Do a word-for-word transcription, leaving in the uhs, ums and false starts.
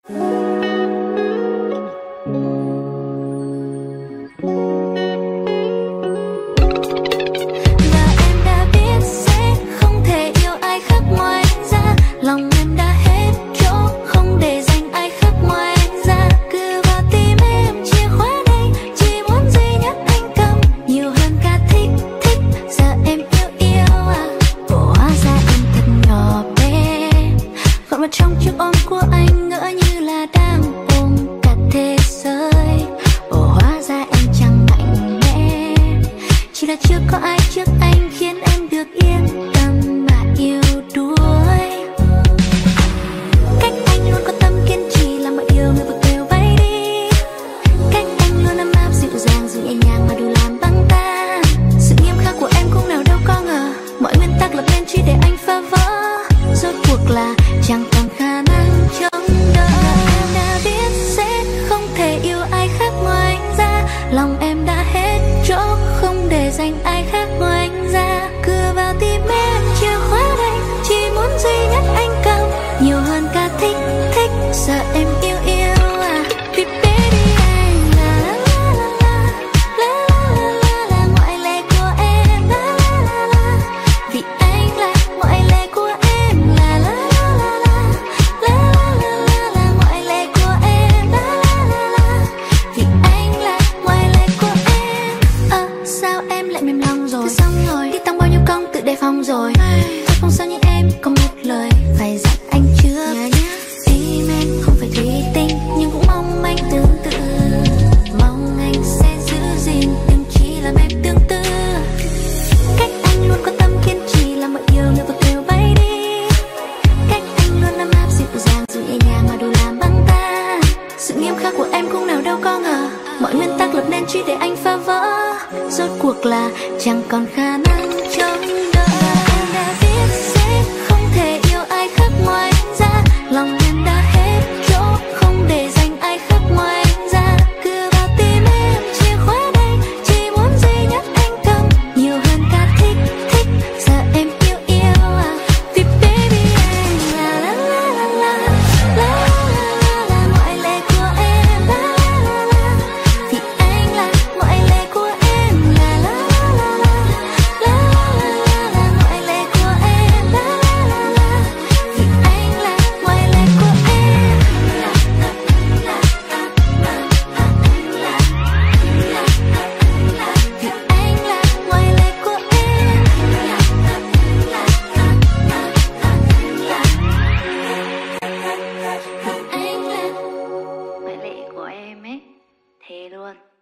Trong chiếc ôm của anh ngỡ như là đang ôm cả thế giới. Ồ, hóa ra em chẳng mạnh mẽ, chỉ là chưa có ai trước anh khiến em được yên tâm mà yêu đuối. Cách anh luôn có tâm kiên trì làm mọi điều người vực đều bay đi. Cách anh luôn ấm áp dịu dàng dù nhẹ nhàng mà đủ làm băng tan. Sự nghiêm khắc của em cũng nào đâu có ngờ mọi nguyên tắc lập nên chỉ để anh phá vỡ. Rốt cuộc là chẳng còn khả năng chống đỡ. Em đã biết sẽ không thể yêu ai khác ngoài anh ra. Lòng em đã hết chỗ không để dành ai khác ngoài anh ra. Cứ vào tim em chìa khóa đây, chỉ muốn duy nhất anh cầm. Nhiều hơn cả thích thích, sợ em yêu yêu à. Vì baby anh là la la la la la la la ngoại lệ của em la la la la. Vì anh là ngoại lệ của em la la la la la la la la la ngoại lệ của em la la la la. Vì anh là ngoại lệ của em. Ơ à, sao em lại mềm lòng rồi? Thế xong rồi đi tăng bao nhiêu công tự đề phòng rồi. Tôi không sao như em có một lời phải dặn anh trước. Tim em không phải thủy tinh nhưng cũng mong anh tương tự. Mong anh sẽ giữ gìn đừng chỉ làm em tương tư. Cách anh luôn có tâm kiên trì làm mọi điều người vực đều bay đi. Cách anh luôn ấm áp dịu dàng dù nhẹ nhàng mà đủ làm băng tan. Sự nghiêm khắc của em cũng nào đâu có ngờ mọi nguyên tắc lập nên chỉ để anh phá vỡ. Rốt cuộc là chẳng còn khả năng chống đỡ. Em đã biết sẽ không thể yêu ai khác ngoài anh ra. Lòng em đã hết chỗ không để dành ai khác ngoài anh ra. Cứ vào tim em chìa khóa đây, chỉ muốn duy nhất anh cầm. Nhiều hơn cả thích thích, giờ em yêu yêu à. Vì baby anh là la la la la la la la la ngoại lệ của em la la la la. Vì anh là ngoại lệ của em la la la la la la la la la ngoại lệ của em la la la la. Vì anh là ngoại lệ của em. Vì anh là ngoại lệ của em. Vì anh là ngoại lệ của em ấy. Thế luôn.